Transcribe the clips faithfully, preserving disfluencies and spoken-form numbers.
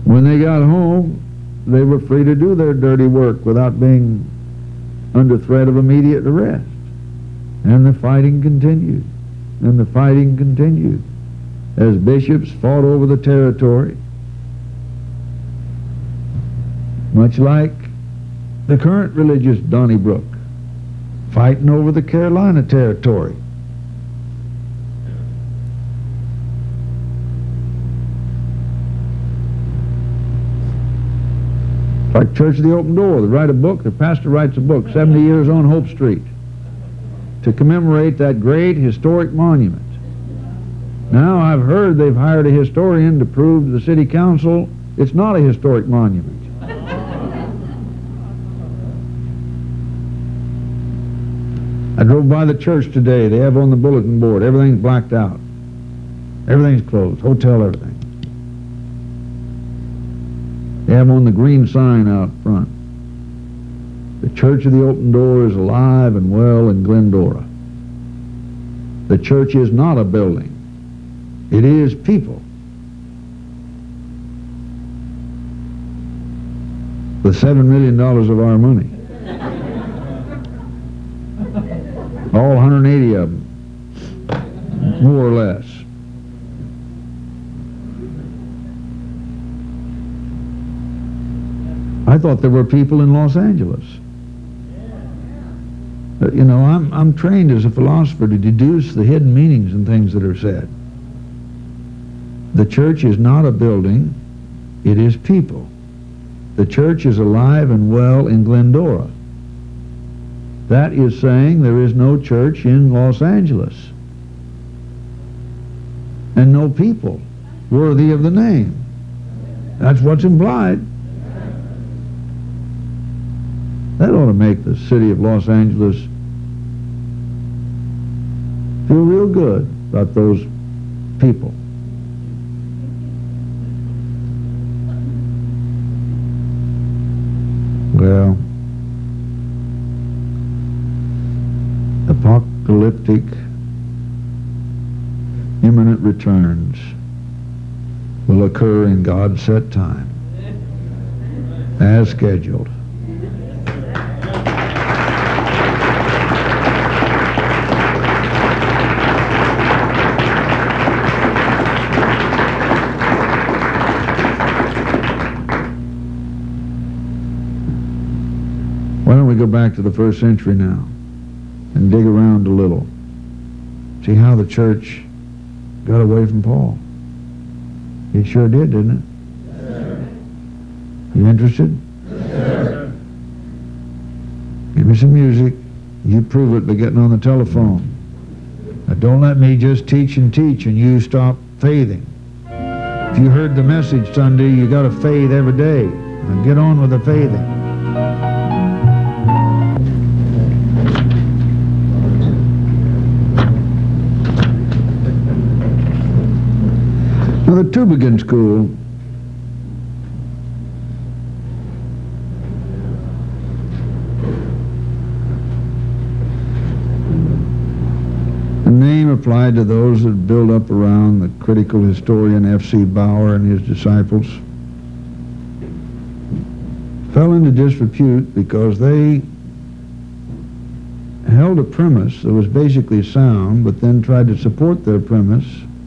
When they got home, they were free to do their dirty work without being under threat of immediate arrest. And the fighting continued. And the fighting continued as bishops fought over the territory, much like the current religious Donnybrook fighting over the Carolina territory. Like Church of the Open Door, they write a book, the pastor writes a book, seventy years on Hope Street, to commemorate that great historic monument. Now I've heard they've hired a historian to prove to the city council it's not a historic monument. I drove by the church today. They have on the bulletin board, everything's blacked out. Everything's closed, hotel, everything. They have on the green sign out front. The Church of the Open Door is alive and well in Glendora. The church is not a building. It is people. With seven million dollars of our money. All one hundred eighty of them, more or less. I thought there were people in Los Angeles. Uh, you know, I'm, I'm trained as a philosopher to deduce the hidden meanings in things that are said. The church is not a building, it is people. The church is alive and well in Glendora. That is saying there is no church in Los Angeles. And no people worthy of the name. That's what's implied. That ought to make the city of Los Angeles feel real good about those people. Well, apocalyptic imminent returns will occur in God's set time, as scheduled. Why don't we go back to the first century now and dig around a little? See how the church got away from Paul. It sure did, didn't it? Sure. You interested? Sure. Give me some music. You prove it by getting on the telephone. Now don't let me just teach and teach and you stop faithing. If you heard the message Sunday, you got to faith every day. Now get on with the faithing. Now the Tübingen School the name applied to those that build up around the critical historian F C Bauer and his disciples fell into disrepute because they held a premise that was basically sound, but then tried to support their premise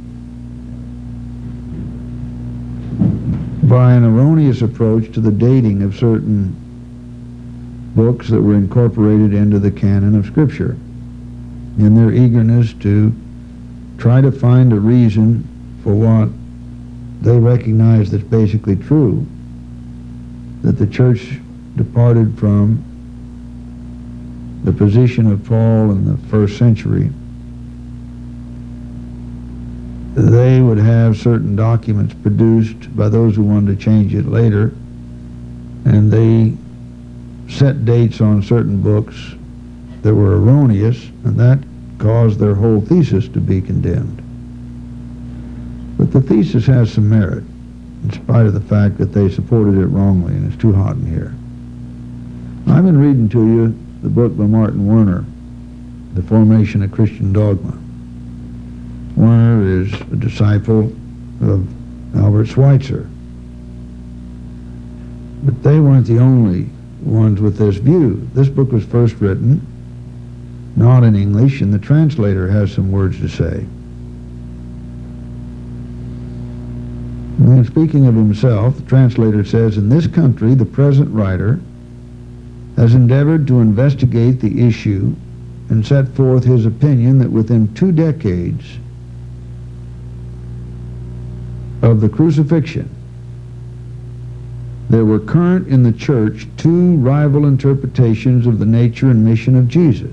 by an erroneous approach to the dating of certain books that were incorporated into the canon of Scripture, in their eagerness to try to find a reason for what they recognize that's basically true, that the church departed from the position of Paul in the first century. They would have certain documents produced by those who wanted to change it later, and they set dates on certain books that were erroneous, and that caused their whole thesis to be condemned. But the thesis has some merit, in spite of the fact that they supported it wrongly, and it's too hot in here. I've been reading to you the book by Martin Werner, The Formation of Christian Dogma. Werner is a disciple of Albert Schweitzer. But they weren't the only ones with this view. This book was first written not in English, and the translator has some words to say. And speaking of himself, the translator says, in this country, the present writer has endeavored to investigate the issue and set forth his opinion that within two decades of the crucifixion, there were current in the church two rival interpretations of the nature and mission of Jesus.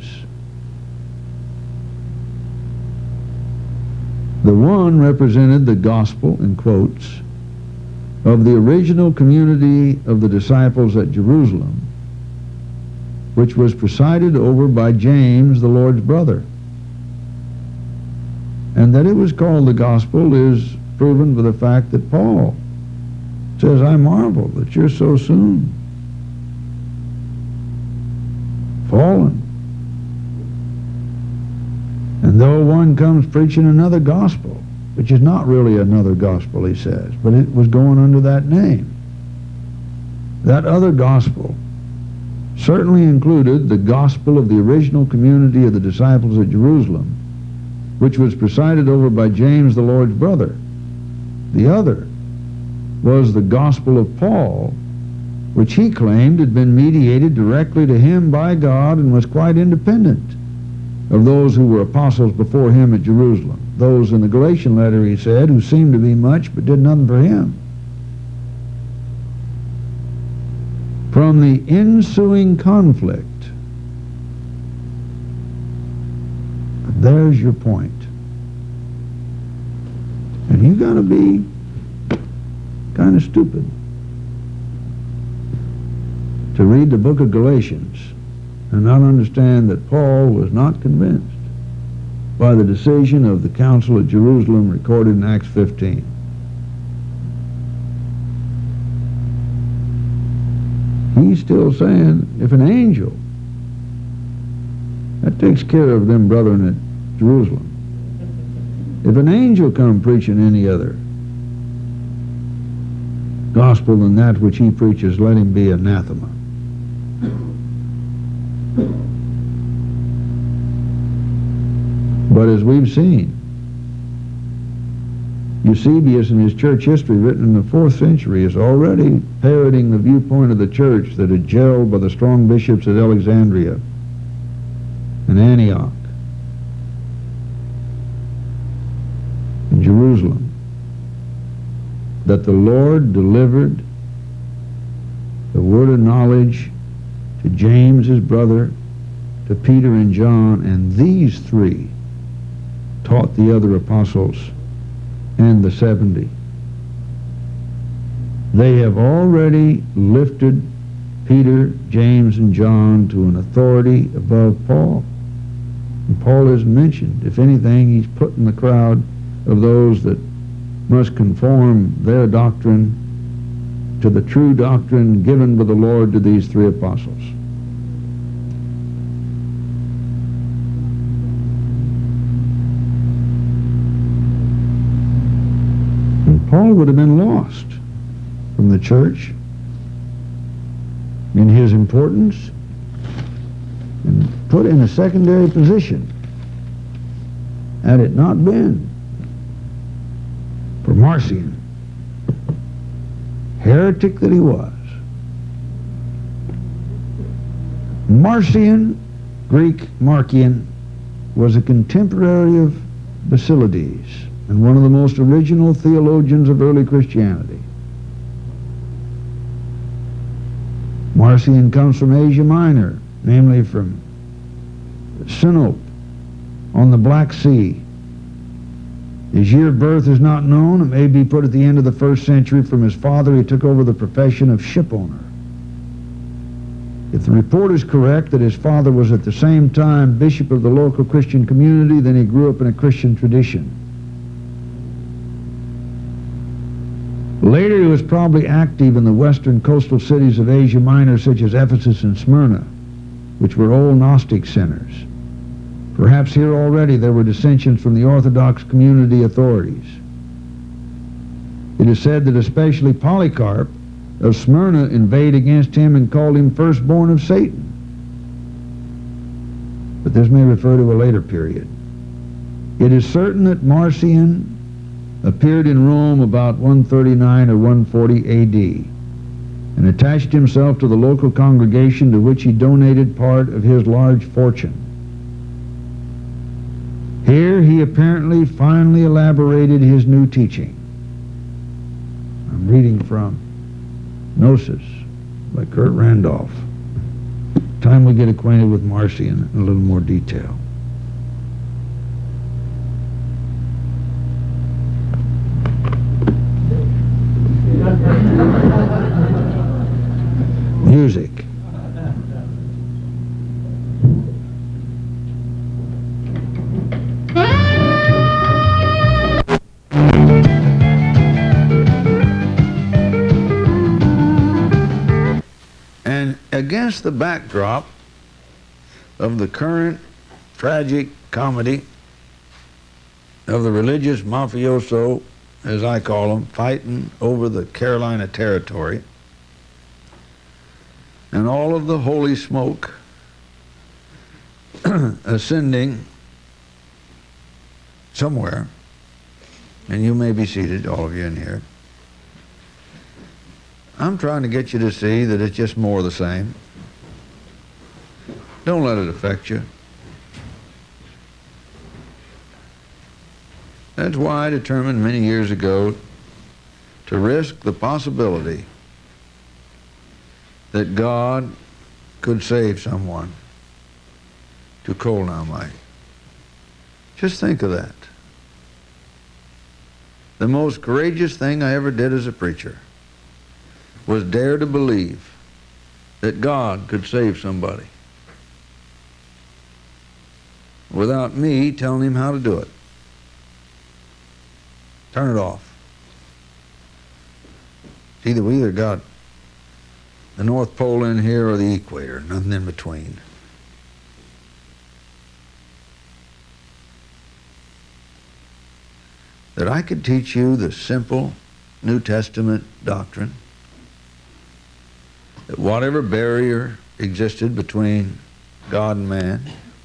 The one represented the gospel, in quotes, of the original community of the disciples at Jerusalem, which was presided over by James, the Lord's brother. And that it was called the gospel is proven by the fact that Paul says, I marvel that you're so soon fallen. And though one comes preaching another gospel, which is not really another gospel, he says, but it was going under that name. That other gospel certainly included the gospel of the original community of the disciples at Jerusalem, which was presided over by James, the Lord's brother. The other was the gospel of Paul, which he claimed had been mediated directly to him by God and was quite independent of those who were apostles before him at Jerusalem. Those in the Galatian letter, he said, who seemed to be much but did nothing for him. From the ensuing conflict, there's your point. And you got to be kind of stupid to read the book of Galatians and not understand that Paul was not convinced by the decision of the council at Jerusalem recorded in Acts fifteen. He's still saying, if an angel, that takes care of them brethren at Jerusalem. If an angel come preaching any other gospel than that which he preaches, let him be anathema. But as we've seen, Eusebius in his church history written in the fourth century is already parroting the viewpoint of the church that had gelled by the strong bishops at Alexandria and Antioch and Jerusalem, that the Lord delivered the word of knowledge to James, his brother, to Peter and John, and these three taught the other apostles and the seventy. They have already lifted Peter, James, and John to an authority above Paul. And Paul isn't mentioned. If anything, he's put in the crowd of those that must conform their doctrine to the true doctrine given by the Lord to these three apostles. Paul would have been lost from the church in his importance and put in a secondary position had it not been for Marcion, heretic that he was. Marcion, Greek Marcion, was a contemporary of Basilides and one of the most original theologians of early Christianity. Marcion comes from Asia Minor, namely from Sinope on the Black Sea. His year of birth is not known. It may be put at the end of the first century. From his father, he took over the profession of shipowner. If the report is correct that his father was at the same time bishop of the local Christian community, then he grew up in a Christian tradition. Later, he was probably active in the western coastal cities of Asia Minor, such as Ephesus and Smyrna, which were old Gnostic centers. Perhaps here already there were dissensions from the Orthodox community authorities. It is said that especially Polycarp of Smyrna inveighed against him and called him firstborn of Satan. But this may refer to a later period. It is certain that Marcion appeared in Rome about one thirty-nine or one forty A D and attached himself to the local congregation to which he donated part of his large fortune. Here he apparently finally elaborated his new teaching. I'm reading from Gnosis by Kurt Randolph. Time we get acquainted with Marcion in a little more detail. Music. And against the backdrop of the current tragic comedy of the religious mafioso, as I call them, fighting over the Carolina territory, and all of the holy smoke ascending somewhere, and you may be seated, all of you in here. I'm trying to get you to see that it's just more of the same. Don't let it affect you. That's why I determined many years ago to risk the possibility that God could save someone to coal dynamite. Just think of that. The most courageous thing I ever did as a preacher was dare to believe that God could save somebody without me telling him how to do it. Turn it off. Either we either got the North Pole in here or the equator, nothing in between. That I could teach you the simple New Testament doctrine that whatever barrier existed between God and man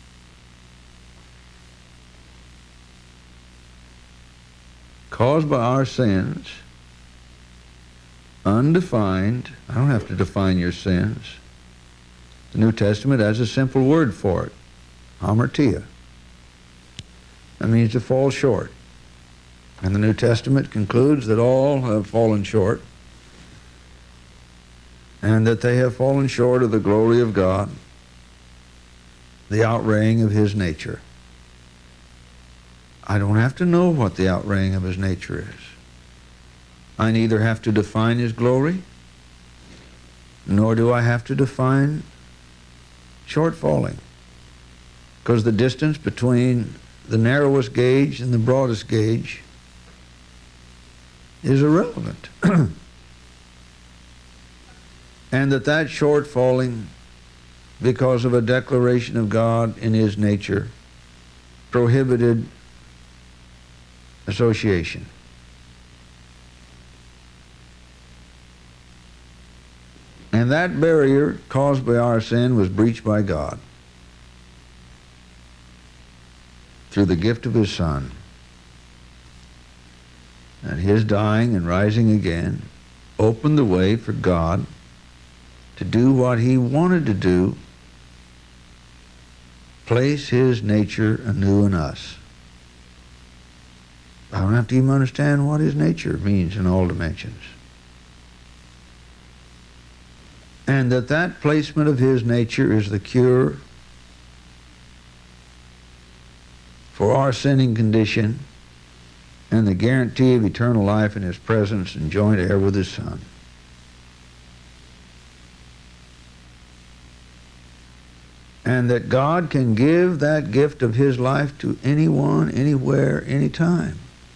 caused by our sins, undefined. I don't have to define your sins. The New Testament has a simple word for it, hamartia. That means to fall short. And the New Testament concludes that all have fallen short, and that they have fallen short of the glory of God, the outraying of his nature. I don't have to know what the outraying of his nature is. I neither have to define his glory, nor do I have to define shortfalling, because the distance between the narrowest gauge and the broadest gauge is irrelevant. And that that shortfalling, because of a declaration of God in his nature, prohibited association. And that barrier caused by our sin was breached by God through the gift of his Son. And his dying and rising again opened the way for God to do what he wanted to do, place his nature anew in us. I don't have to even understand what his nature means in all dimensions. And that that placement of his nature is the cure for our sinning condition and the guarantee of eternal life in his presence and joint heir with his Son. And that God can give that gift of his life to anyone, anywhere, anytime.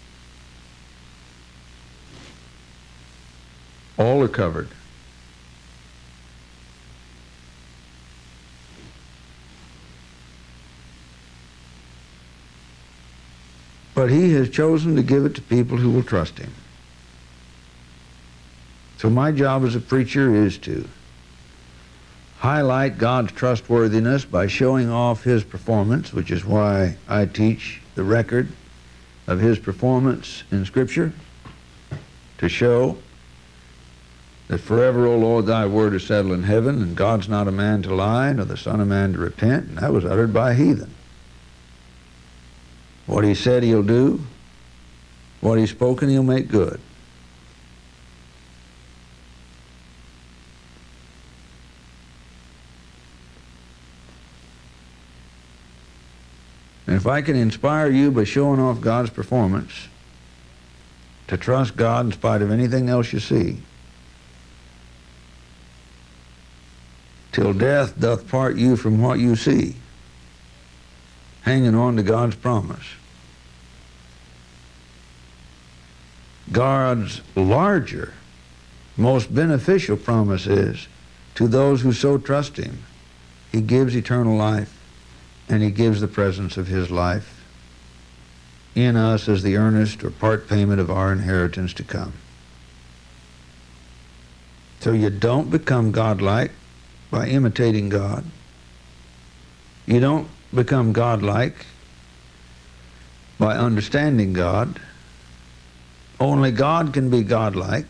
All are covered. But he has chosen to give it to people who will trust him. So my job as a preacher is to highlight God's trustworthiness by showing off His performance, which is why I teach the record of His performance in Scripture, to show that forever, O Lord, thy word is settled in heaven, and God's not a man to lie, nor the son of man to repent, and that was uttered by a heathen. What He said He'll do, what He's spoken He'll make good. And if I can inspire you by showing off God's performance, to trust God in spite of anything else you see, till death doth part you from what you see, hanging on to God's promise. God's larger, most beneficial promise is, to those who so trust Him, He gives eternal life, and He gives the presence of His life in us as the earnest or part payment of our inheritance to come. So you don't become godlike by imitating God. You don't become godlike by understanding God. Only God can be godlike.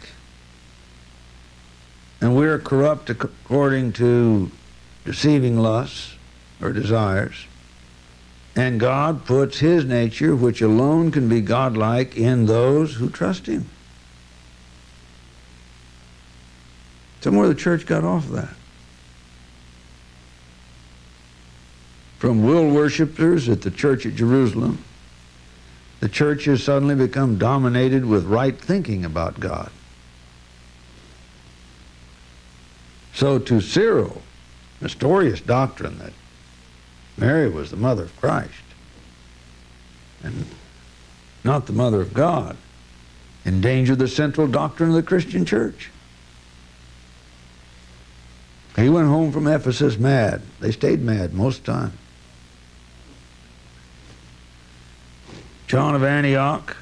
And we're corrupt according to deceiving lusts or desires. And God puts His nature, which alone can be godlike, in those who trust Him. Somewhere the church got off of that. From will worshipers at the church at Jerusalem, the church has suddenly become dominated with right thinking about God. So to Cyril, Nestorius doctrine that Mary was the mother of Christ and not the mother of God endangered the central doctrine of the Christian church. He went home from Ephesus mad. They stayed mad most of the time. John of Antioch,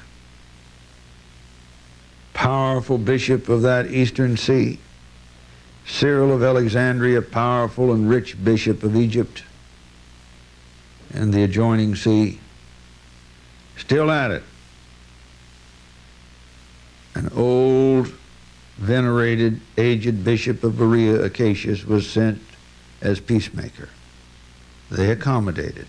powerful bishop of that eastern sea. Cyril of Alexandria, powerful and rich bishop of Egypt and the adjoining sea, still at it. An old, venerated, aged bishop of Berea, Acacius, was sent as peacemaker. They accommodated.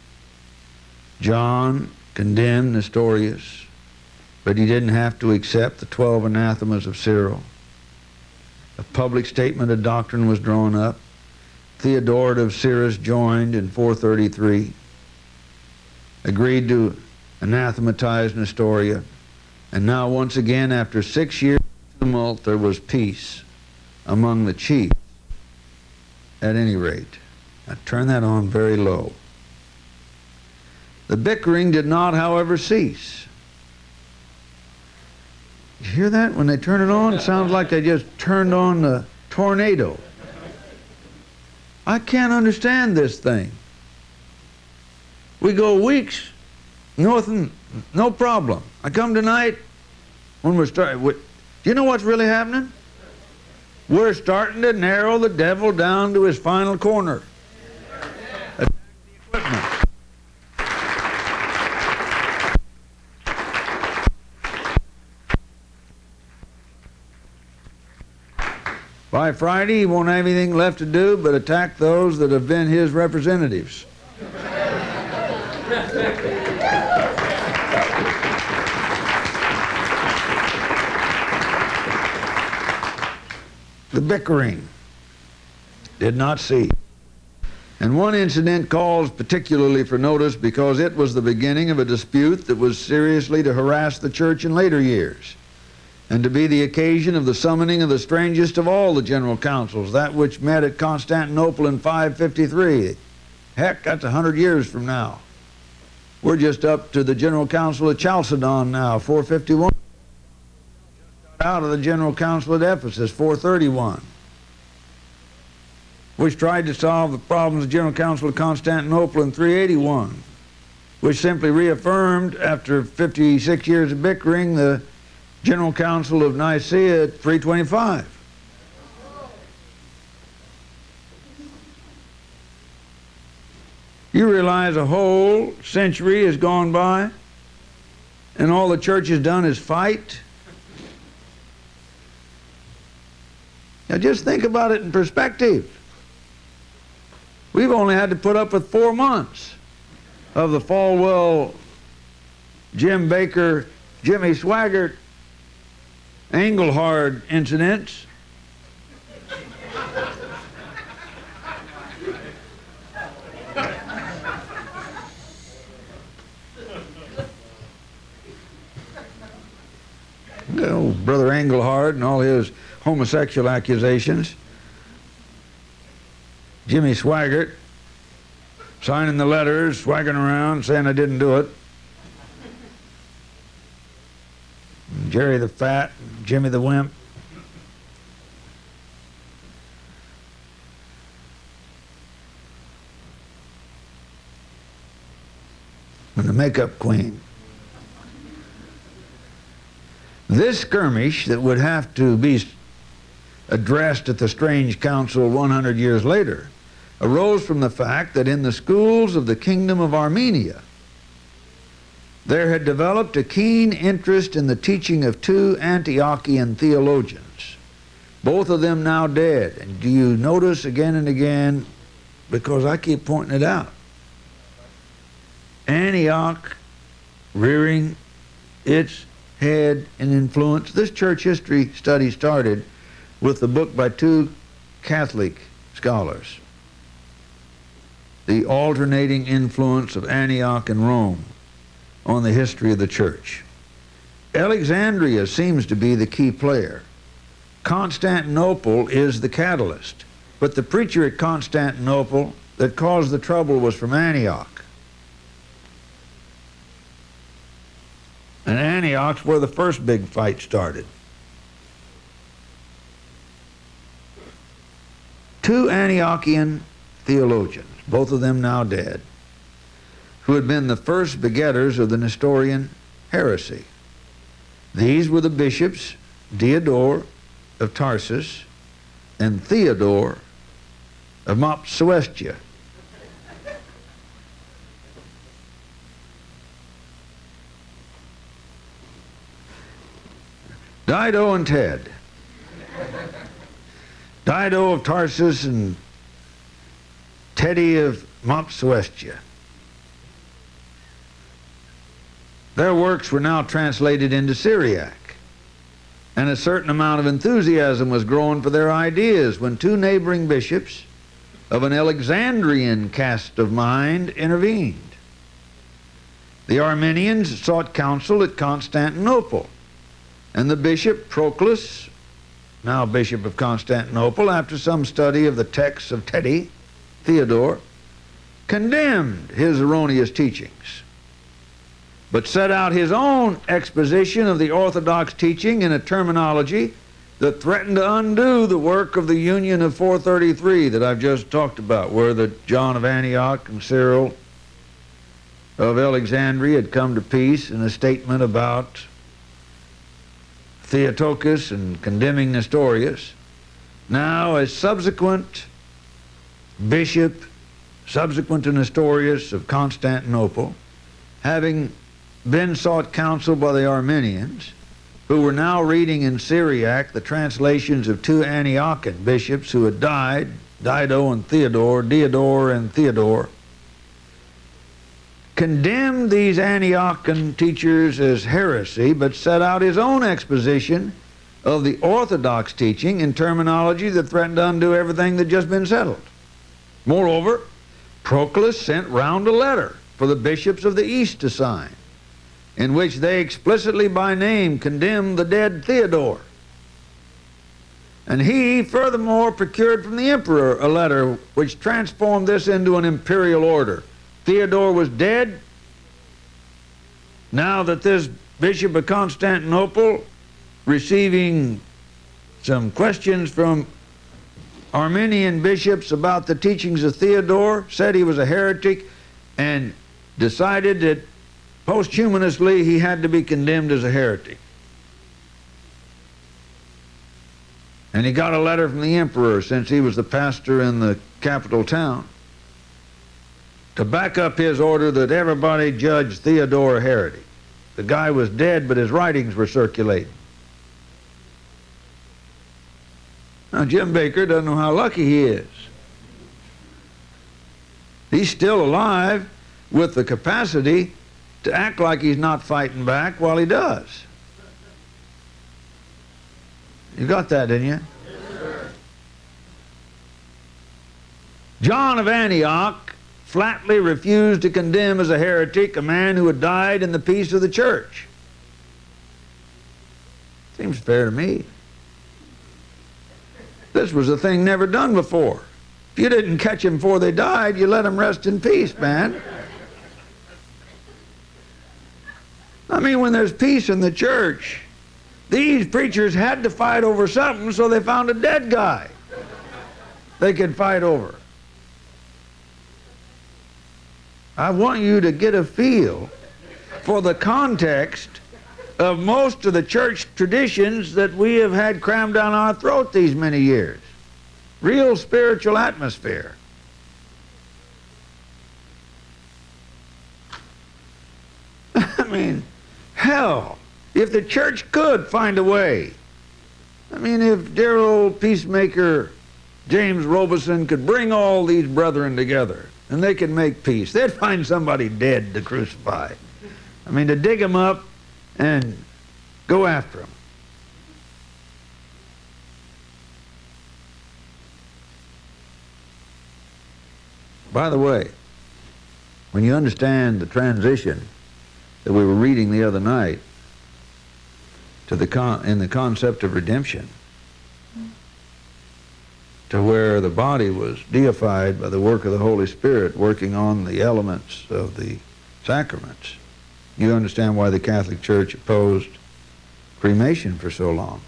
John condemned Nestorius, but he didn't have to accept the twelve anathemas of Cyril. A public statement of doctrine was drawn up. Theodoret of Cyrus joined in four thirty-three, agreed to anathematize Nestoria, and now once again, after six years of tumult, there was peace among the chiefs, at any rate. Now turn that on very low. The bickering did not, however, cease. You hear that? When they turn it on, it sounds like they just turned on the tornado. I can't understand this thing. We go weeks, nothing, no problem. I come tonight, when we're starting, do you know what's really happening? We're starting to narrow the devil down to his final corner. Attack the equipment. By Friday, he won't have anything left to do but attack those that have been his representatives. The bickering did not cease. And one incident calls particularly for notice because it was the beginning of a dispute that was seriously to harass the church in later years, and to be the occasion of the summoning of the strangest of all the general councils, that which met at Constantinople in five fifty-three. Heck, that's a hundred years from now. We're just up to the General Council of Chalcedon now, four fifty-one. Out of the General Council at Ephesus, four thirty-one. Which tried to solve the problems of the General Council of Constantinople in three eighty-one. Which simply reaffirmed, after fifty-six years of bickering, the General Council of Nicaea at three twenty-five. You realize a whole century has gone by and all the church has done is fight? Now just think about it in perspective. We've only had to put up with four months of the Falwell, Jim Baker, Jimmy Swaggart, Engelhard incidents. You know, Brother Engelhard and all his homosexual accusations. Jimmy Swaggart signing the letters, swaggering around, saying I didn't do it. And Jerry the Fat, Jimmy the Wimp. And the Makeup Queen. This skirmish that would have to be addressed at the Strange Council one hundred years later arose from the fact that in the schools of the Kingdom of Armenia there had developed a keen interest in the teaching of two Antiochian theologians, both of them now dead. And do you notice again and again, because I keep pointing it out, Antioch rearing its head and influence. This church history study started with the book by two Catholic scholars, The Alternating Influence of Antioch and Rome on the History of the Church. Alexandria seems to be the key player. Constantinople is the catalyst, but the preacher at Constantinople that caused the trouble was from Antioch. And Antioch's where the first big fight started. Two Antiochian theologians, both of them now dead, who had been the first begetters of the Nestorian heresy. These were the bishops Diodore of Tarsus and Theodore of Mopsuestia. Dido and Ted. Dido of Tarsus and Teddy of Mopsuestia. Their works were now translated into Syriac, and a certain amount of enthusiasm was growing for their ideas when two neighboring bishops of an Alexandrian cast of mind intervened. The Armenians sought counsel at Constantinople, and the bishop Proclus, now bishop of Constantinople, after some study of the texts of Teddy, Theodore, condemned his erroneous teachings, but set out his own exposition of the Orthodox teaching in a terminology that threatened to undo the work of the Union of four thirty-three that I've just talked about, where the John of Antioch and Cyril of Alexandria had come to peace in a statement about Theotokos and condemning Nestorius. Now, a subsequent bishop, subsequent to Nestorius of Constantinople, having been sought counsel by the Armenians, who were now reading in Syriac the translations of two Antiochian bishops who had died, Dido and Theodore, Diodore and Theodore, condemned these Antiochian teachers as heresy, but set out his own exposition of the Orthodox teaching in terminology that threatened to undo everything that had just been settled. Moreover, Proclus sent round a letter for the bishops of the East to sign, in which they explicitly by name condemned the dead Theodore. And he furthermore procured from the emperor a letter which transformed this into an imperial order. Theodore was dead. Now that this bishop of Constantinople, receiving some questions from Armenian bishops about the teachings of Theodore, said he was a heretic and decided that posthumously he had to be condemned as a heretic. And he got a letter from the emperor, since he was the pastor in the capital town, to back up his order that everybody judge Theodore a heretic. The guy was dead, but his writings were circulating. Now, Jim Bakker doesn't know how lucky he is. He's still alive with the capacity to act like he's not fighting back while he does. You got that, didn't you? Yes, sir. John of Antioch flatly refused to condemn as a heretic a man who had died in the peace of the church. Seems fair to me. This was a thing never done before. If you didn't catch them before they died, you let them rest in peace, man. I mean, when there's peace in the church, these preachers had to fight over something, so they found a dead guy they could fight over. I want you to get a feel for the context of most of the church traditions that we have had crammed down our throat these many years. Real spiritual atmosphere. I mean, hell, if the church could find a way. I mean, if dear old peacemaker James Robeson could bring all these brethren together and they could make peace, they'd find somebody dead to crucify. I mean, to dig them up and go after them. By the way, when you understand the transition that we were reading the other night to the con in the concept of redemption, to where the body was deified by the work of the Holy Spirit working on the elements of the sacraments, you understand why the Catholic Church opposed cremation for so long.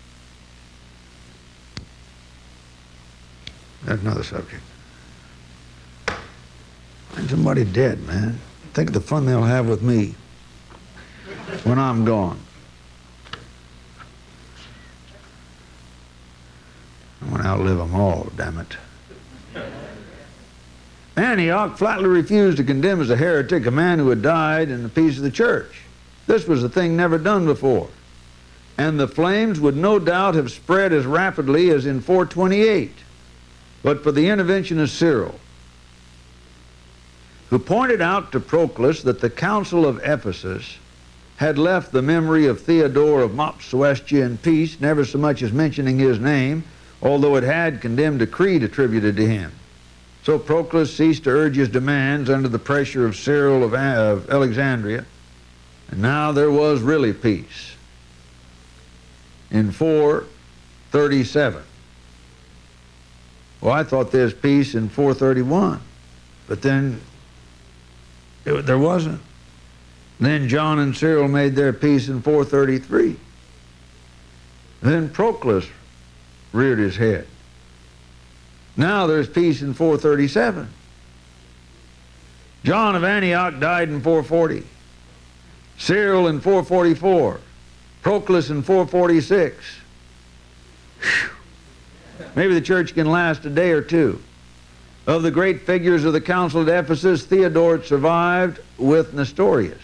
That's another subject. Find somebody dead, man. Think of the fun they'll have with me when I'm gone. I want to outlive them all, damn it. Antioch flatly refused to condemn as a heretic a man who had died in the peace of the church. This was a thing never done before. And the flames would no doubt have spread as rapidly as in four twenty-eight, but for the intervention of Cyril, who pointed out to Proclus that the Council of Ephesus had left the memory of Theodore of Mopsuestia in peace, never so much as mentioning his name, although it had condemned a creed attributed to him. So Proclus ceased to urge his demands under the pressure of Cyril of, of Alexandria, and now there was really peace. In four thirty-seven. Well, I thought there's peace in four thirty-one, but then it, there wasn't. Then John and Cyril made their peace in four thirty-three. Then Proclus reared his head. Now there's peace in four thirty-seven. John of Antioch died in four forty. Cyril in four forty-four. Proclus in four forty-six. Whew. Maybe the church can last a day or two. Of the great figures of the Council at Ephesus, Theodore survived with Nestorius,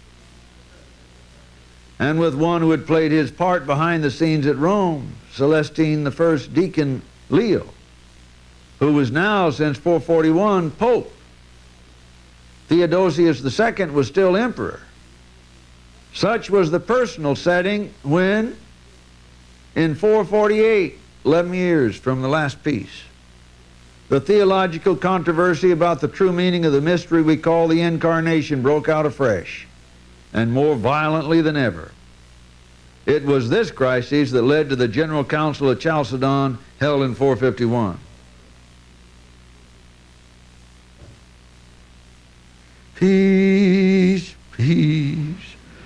and with one who had played his part behind the scenes at Rome, Celestine the First Deacon Leo, who was now, since four forty-one, Pope. Theodosius the Second was still emperor. Such was the personal setting when, in four forty-eight, eleven years from the last peace, the theological controversy about the true meaning of the mystery we call the Incarnation broke out afresh, and more violently than ever. It was this crisis that led to the General Council of Chalcedon held in four fifty-one. Peace, peace,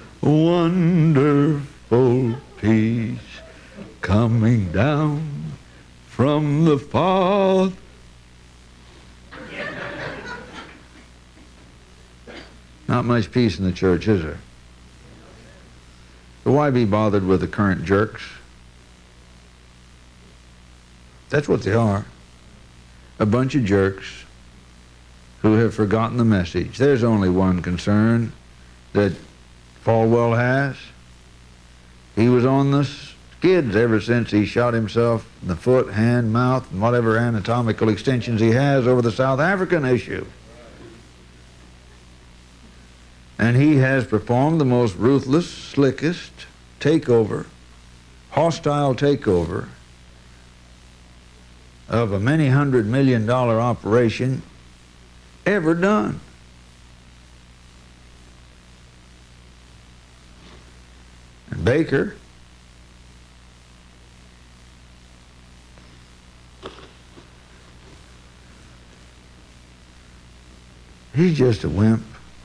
wonderful peace, coming down from the Father. Not much peace in the church, is there? So why be bothered with the current jerks? That's what they are. A bunch of jerks who have forgotten the message. There's only one concern that Falwell has. He was on the skids ever since he shot himself in the foot, hand, mouth, and whatever anatomical extensions he has over the South African issue. And he has performed the most ruthless, slickest takeover, hostile takeover of a many hundred million dollar operation ever done. And Baker he's just a wimp.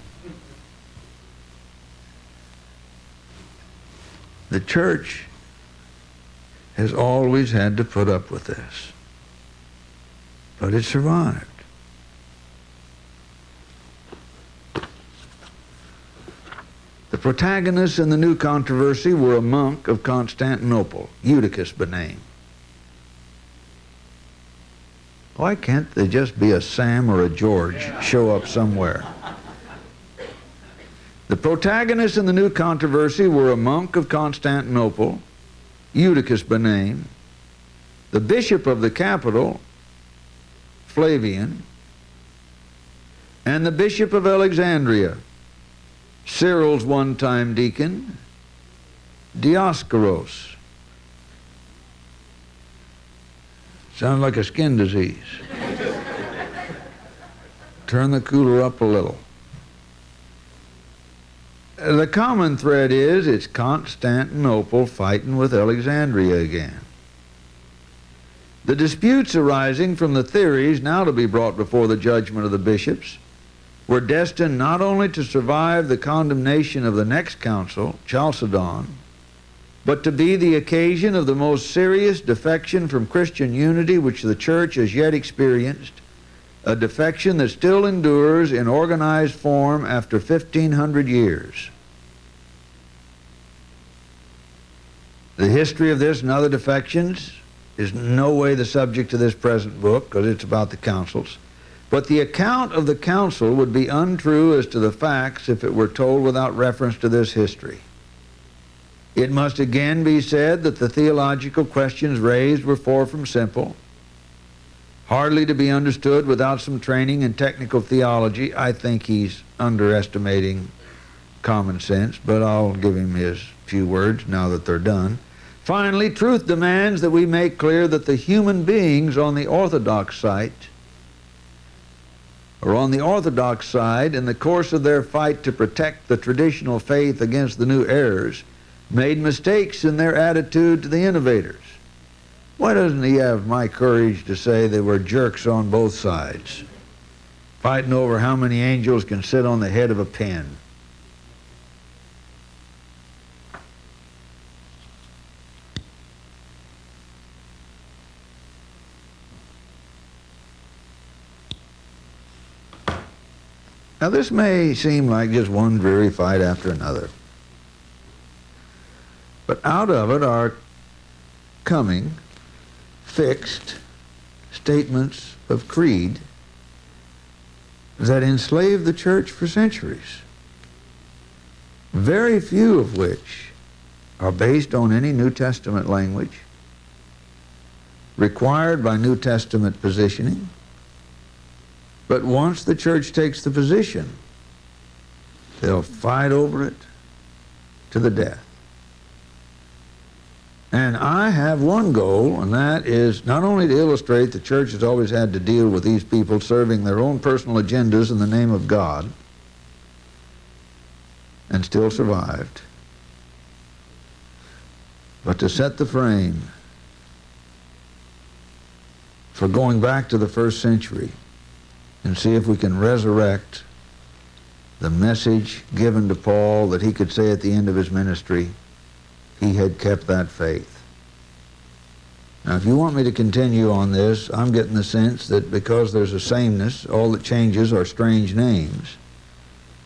The church has always had to put up with this, but it survived. The protagonists in the new controversy were a monk of Constantinople, Eutychus by name. Why can't there just be a Sam or a George show up somewhere? The protagonists in the new controversy were a monk of Constantinople, Eutychus by name, the bishop of the capital, Flavian, and the bishop of Alexandria, Cyril's one-time deacon, Dioscoros. Sounds like a skin disease. Turn the cooler up a little. The common thread is it's Constantinople fighting with Alexandria again. The disputes arising from the theories now to be brought before the judgment of the bishops were destined not only to survive the condemnation of the next council, Chalcedon, but to be the occasion of the most serious defection from Christian unity which the church has yet experienced, a defection that still endures in organized form after fifteen hundred years. The history of this and other defections is in no way the subject of this present book, because it's about the councils. But the account of the council would be untrue as to the facts if it were told without reference to this history. It must again be said that the theological questions raised were far from simple, hardly to be understood without some training in technical theology. I think he's underestimating common sense, but I'll give him his few words now that they're done. Finally, truth demands that we make clear that the human beings on the Orthodox side, or on the Orthodox side, in the course of their fight to protect the traditional faith against the new errors, made mistakes in their attitude to the innovators. Why doesn't he have my courage to say they were jerks on both sides, fighting over how many angels can sit on the head of a pin? Now, this may seem like just one dreary fight after another, but out of it are coming fixed statements of creed that enslaved the church for centuries, very few of which are based on any New Testament language, required by New Testament positioning. But once the church takes the position, they'll fight over it to the death. And I have one goal, and that is not only to illustrate the church has always had to deal with these people serving their own personal agendas in the name of God, and still survived, but to set the frame for going back to the first century and see if we can resurrect the message given to Paul that he could say at the end of his ministry, he had kept that faith. Now, if you want me to continue on this, I'm getting the sense that because there's a sameness, all that changes are strange names.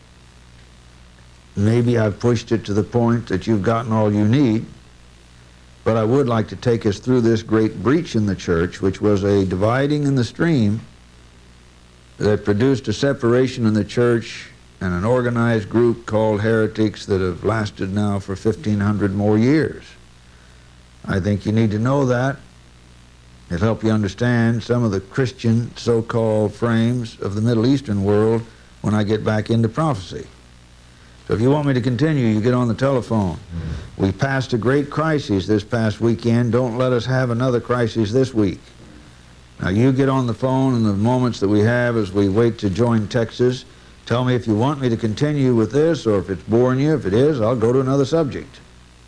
Maybe I've pushed it to the point that you've gotten all you need, But I would like to take us through this great breach in the church, which was a dividing in the stream that produced a separation in the church and an organized group called heretics that have lasted now for fifteen hundred more years. I think you need to know that. It'll help you understand some of the Christian so-called frames of the Middle Eastern world when I get back into prophecy. So if you want me to continue, you get on the telephone. Mm-hmm. We passed a great crisis this past weekend. Don't let us have another crisis this week. Now you get on the phone in the moments that we have as we wait to join Texas. Tell me if you want me to continue with this, or if it's boring you. If it is, I'll go to another subject.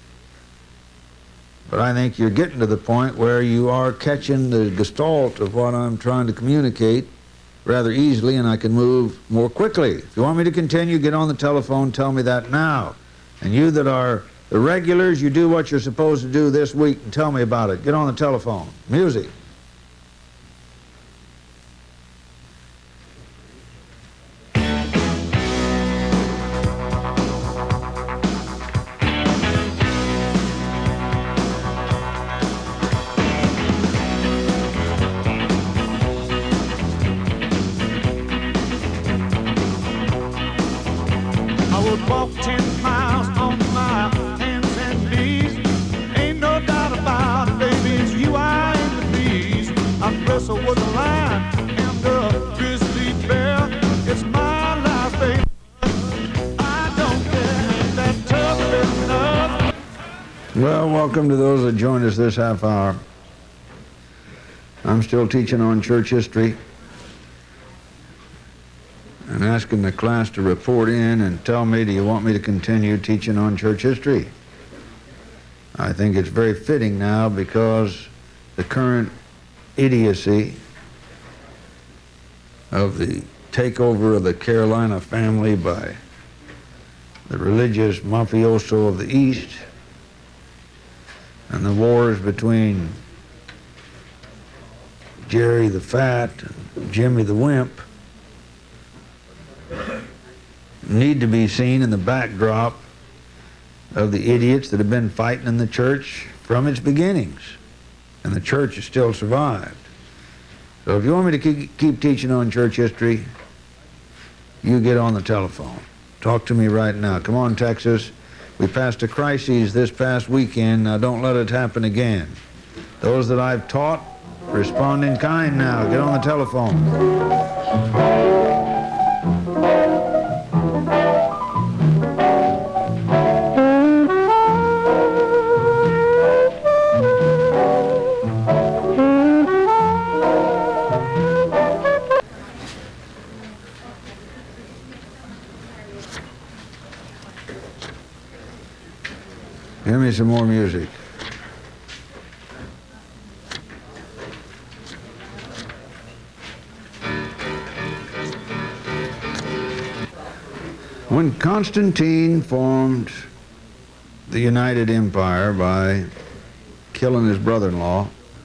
But I think you're getting to the point where you are catching the gestalt of what I'm trying to communicate rather easily, and I can move more quickly. If you want me to continue, get on the telephone, tell me that now. And you that are the regulars, you do what you're supposed to do this week and tell me about it. Get on the telephone. Music. Well, welcome to those that joined us this half hour. I'm still teaching on church history and asking the class to report in and tell me, do you want me to continue teaching on church history? I think it's very fitting now because the current idiocy of the takeover of the Carolina family by the religious mafioso of the East and the wars between Jerry the Fat and Jimmy the Wimp need to be seen in the backdrop of the idiots that have been fighting in the church from its beginnings. And the church has still survived. So if you want me to keep, keep teaching on church history, you get on the telephone. Talk to me right now. Come on, Texas. We passed a crisis this past weekend. Now don't let it happen again. Those that I've taught, respond in kind now. Get on the telephone. Give me some more music. When Constantine formed the United Empire by killing his brother-in-law,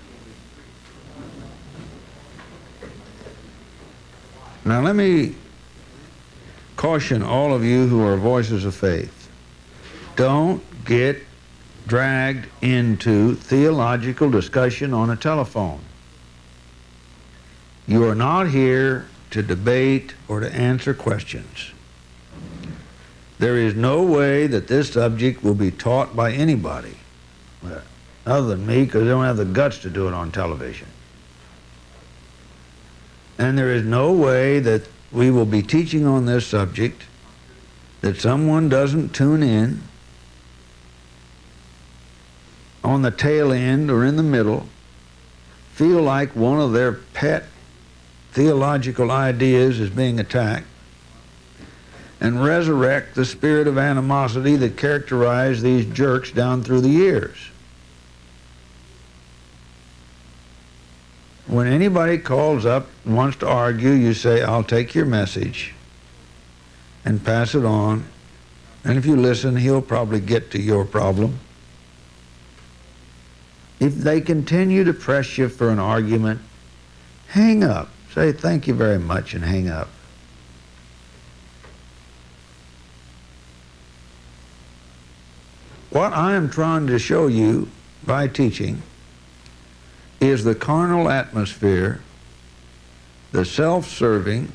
now let me caution all of you who are voices of faith, don't get dragged into theological discussion on a telephone. You are not here to debate or to answer questions. There is no way that this subject will be taught by anybody other than me, because they don't have the guts to do it on television. And there is no way that we will be teaching on this subject that someone doesn't tune in on the tail end or in the middle, feel like one of their pet theological ideas is being attacked, and resurrect the spirit of animosity that characterized these jerks down through the years. When anybody calls up and wants to argue, you say, I'll take your message and pass it on, and if you listen, he'll probably get to your problem. If they continue to press you for an argument, hang up. Say thank you very much and hang up. What I am trying to show you by teaching is the carnal atmosphere, the self-serving,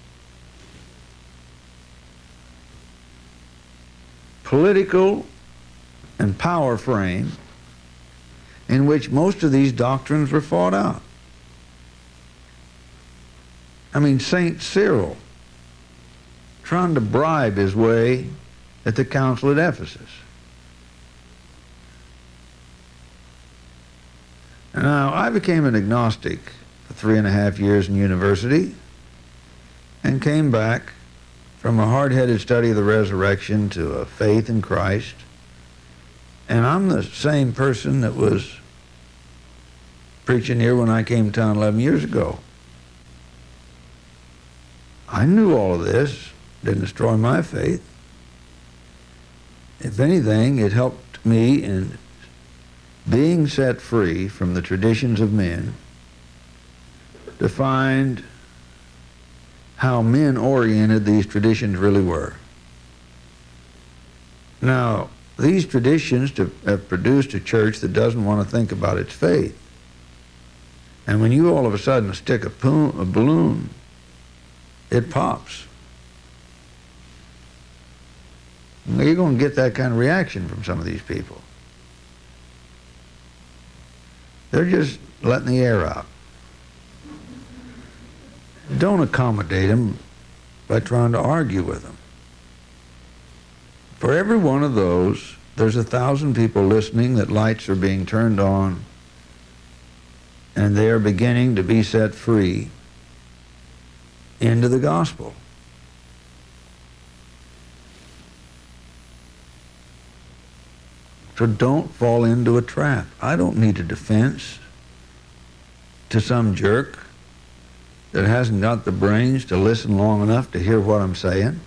political and power frame in which most of these doctrines were fought out. I mean, Saint Cyril trying to bribe his way at the council at Ephesus. Now, I became an agnostic for three and a half years in university and came back from a hard-headed study of the resurrection to a faith in Christ. And I'm the same person that was preaching here when I came to town eleven years ago. I knew all of this. Didn't destroy my faith. If anything, it helped me in being set free from the traditions of men to find how men-oriented these traditions really were. Now, these traditions to, have produced a church that doesn't want to think about its faith. And when you all of a sudden stick a, poon, a balloon, it pops. You're going to get that kind of reaction from some of these people. They're just letting the air out. Don't accommodate them by trying to argue with them. For every one of those, there's a thousand people listening that lights are being turned on and they are beginning to be set free into the gospel. So don't fall into a trap. I don't need a defense to some jerk that hasn't got the brains to listen long enough to hear what I'm saying.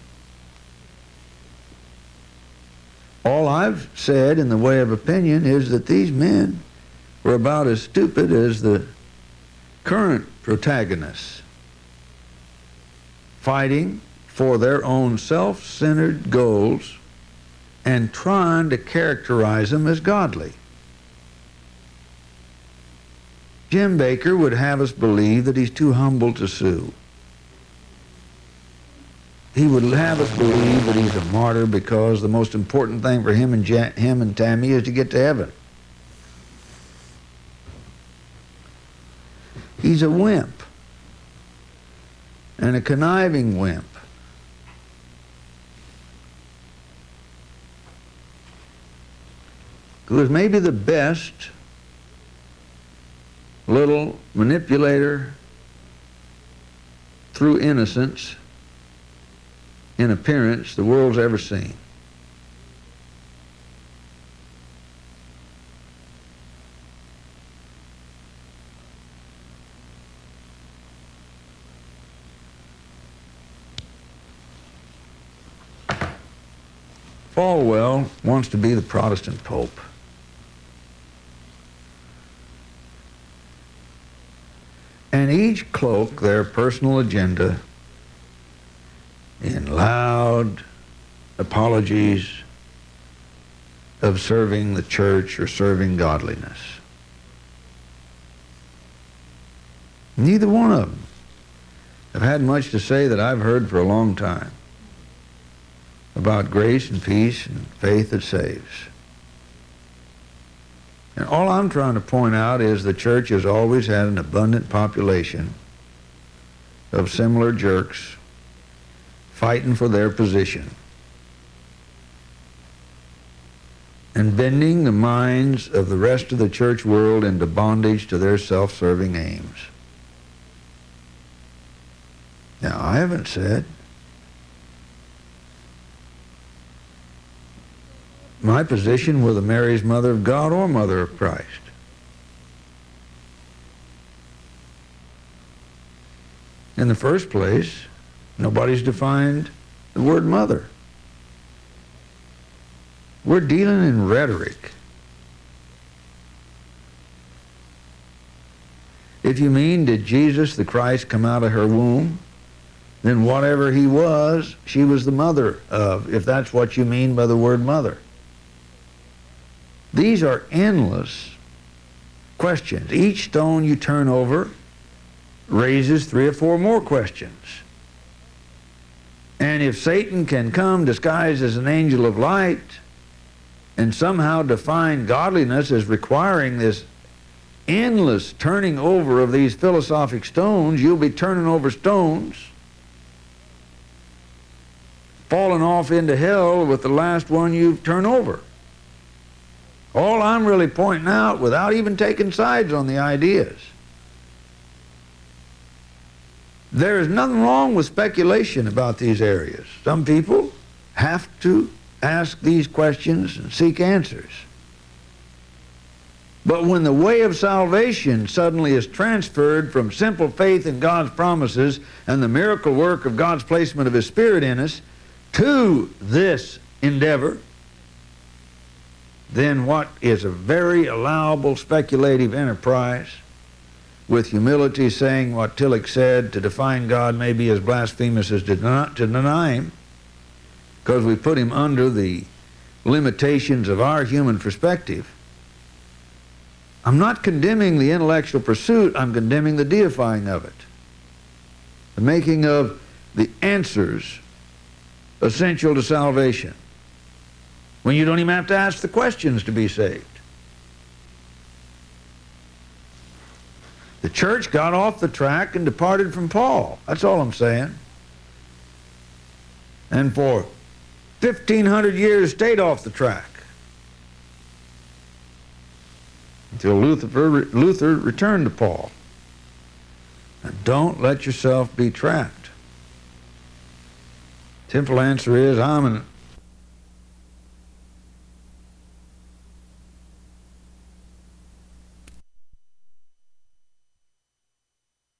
All I've said in the way of opinion is that these men were about as stupid as the current protagonists, fighting for their own self-centered goals and trying to characterize them as godly. Jim Baker would have us believe that he's too humble to sue. He would have us believe that he's a martyr because the most important thing for him and ja- him and Tammy is to get to heaven. He's a wimp, and a conniving wimp. Who is maybe the best little manipulator through innocence in appearance the world's ever seen. Falwell wants to be the Protestant Pope. And each cloak their personal agenda in loud apologies of serving the church or serving godliness. Neither one of them have had much to say that I've heard for a long time about grace and peace and faith that saves. And all I'm trying to point out is the church has always had an abundant population of similar jerks fighting for their position and bending the minds of the rest of the church world into bondage to their self-serving aims. Now, I haven't said my position whether Mary's mother of God or mother of Christ. In the first place, nobody's defined the word mother. We're dealing in rhetoric. If you mean, did Jesus the Christ come out of her womb? Then whatever he was, she was the mother of, if that's what you mean by the word mother. These are endless questions. Each stone you turn over raises three or four more questions. And if Satan can come disguised as an angel of light and somehow define godliness as requiring this endless turning over of these philosophic stones, you'll be turning over stones, falling off into hell with the last one you turn over. All I'm really pointing out, without even taking sides on the ideas, there is nothing wrong with speculation about these areas. Some people have to ask these questions and seek answers. But when the way of salvation suddenly is transferred from simple faith in God's promises and the miracle work of God's placement of His Spirit in us to this endeavor, then what is a very allowable speculative enterprise, with humility saying what Tillich said, to define God may be as blasphemous as to deny, to deny Him, because we put Him under the limitations of our human perspective. I'm not condemning the intellectual pursuit, I'm condemning the deifying of it, the making of the answers essential to salvation, when you don't even have to ask the questions to be saved. The church got off the track and departed from Paul. That's all I'm saying. And for fifteen hundred years stayed off the track until Luther, Luther returned to Paul. Now, don't let yourself be trapped. Simple answer is, I'm an